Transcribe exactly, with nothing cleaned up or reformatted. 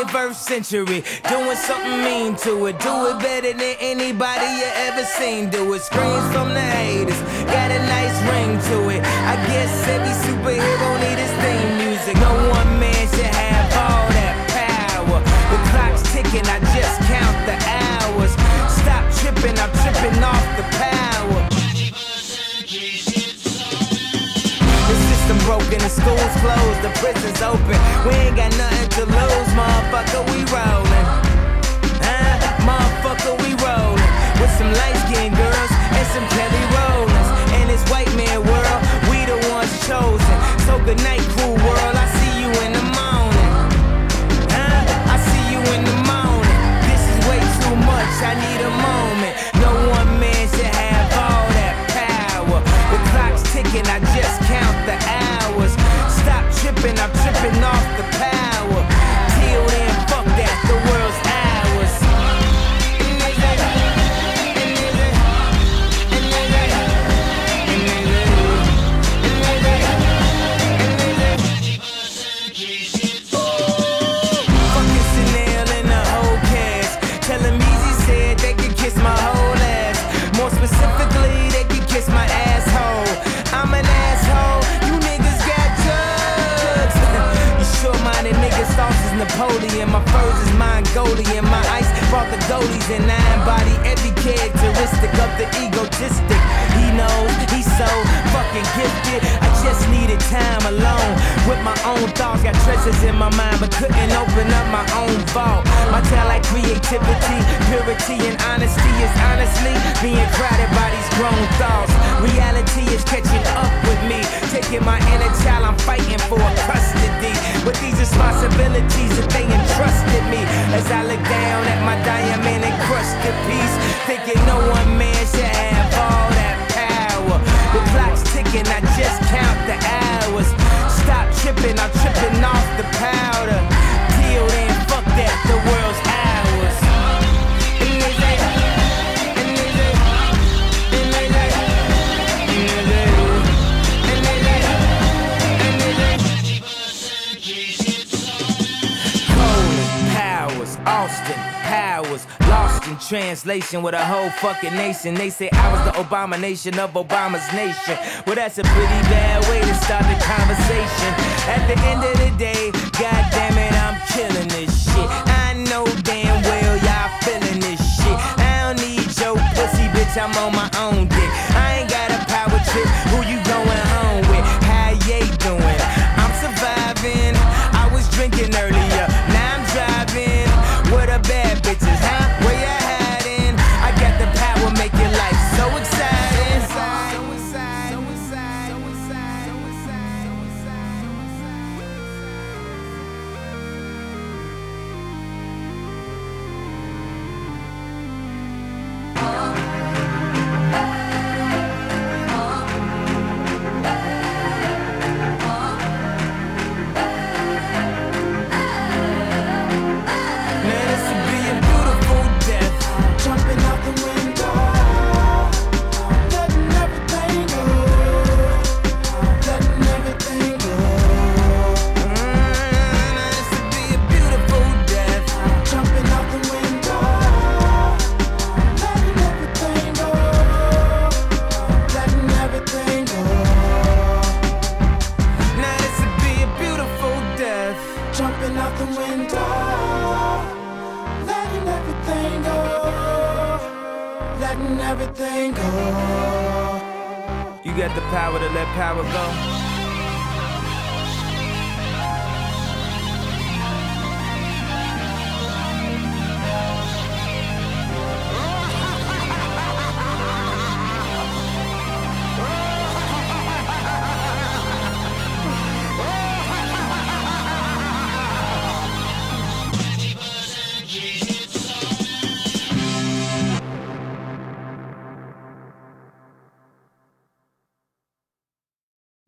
twenty-first century, doing something mean to it. Do it better than anybody you ever seen do it. Screams from the haters, got a nice ring to it. I guess every superhero need his theme music. No one man should have all that power. The clock's ticking, I just count the hours. Stop tripping, I'm tripping off the power. The system broken, the school's closed, the prison's open. We ain't got nothing to lose, motherfucker, we rollin'. Huh? Motherfucker, we rollin'. With some light-skinned girls and some Kelly Rollins. In this white man world, we the ones chosen. So good night, cool world, I see you in the morning. Huh? I see you in the morning. This is way too much, I need a moment. No one man should have all that power. The clock's ticking, I just count the hours. Stop tripping, I'm tripping off the power. Till then, fuck that, the world's ours. Fucking Chanel and the whole cast. Tell them Easy said they could kiss my whole ass. More specifically, they could kiss my asshole. I'm an asshole, you niggas got drugs. You short-minded niggas, thoughts is Napoleon. My furs is Mongolian. My ice brought the goalies and I embody every characteristic of the egotistic. He knows he's so fucking gifted. I just needed time alone with my own thoughts. Got treasures in my mind but couldn't open up my own vault. My talent, creativity, purity and honesty is honestly being crowded by these grown thoughts. Reality is catching up with me, taking my inner child, I'm fighting for custody. With these responsibilities that they entrusted me, as I look down at my diamond encrusted piece, thinking no one man should have all that power. The clock's ticking, I just count the hours. Stop tripping, I'm tripping off the powder. Till then, fuck that, the world's ours. Austin Powers, lost in translation with a whole fucking nation. They say I was the abomination of Obama's nation. Well, that's a pretty bad way to start the conversation. At the end of the day, god damn it, I'm killing this shit. I know damn well y'all feeling this shit. I don't need your pussy, bitch, I'm on my own dick. I ain't got a power trip, who you going home with? How you doing? I'm surviving, I was drinking earlier, now I'm driving. Where the bad bitches, huh? Where you hiding? I got the power, make your life so exciting. So excited, so excited, so excited, so excited, so everything go. You got the power to let power go.